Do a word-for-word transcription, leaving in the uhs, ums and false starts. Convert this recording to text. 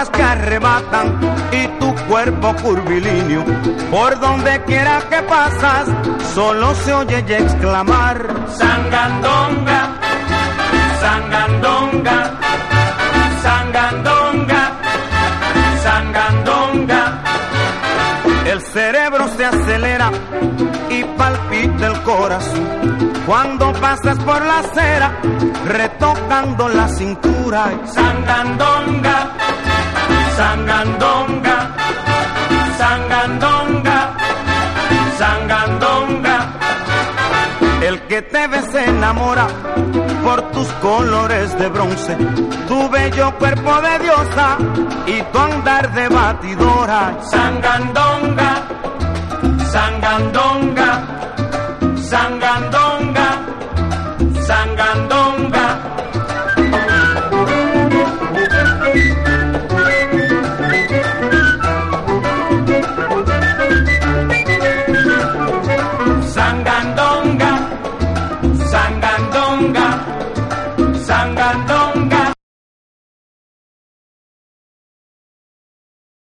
curvas que arrebatan y tu cuerpo curvilíneo. Por donde quiera que pasas, solo se oye ya exclamar: Sangandonga, sangandonga, sangandonga, sangandonga. El cerebro se acelera y palpita el corazón cuando pasas por la acera, retocando la cintura. Sangandonga, sangandonga, sangandonga, sangandonga. El que te ve se enamora por tus colores de bronce, tu bello cuerpo de diosa y tu andar de batidora. Sangandonga, sangandonga.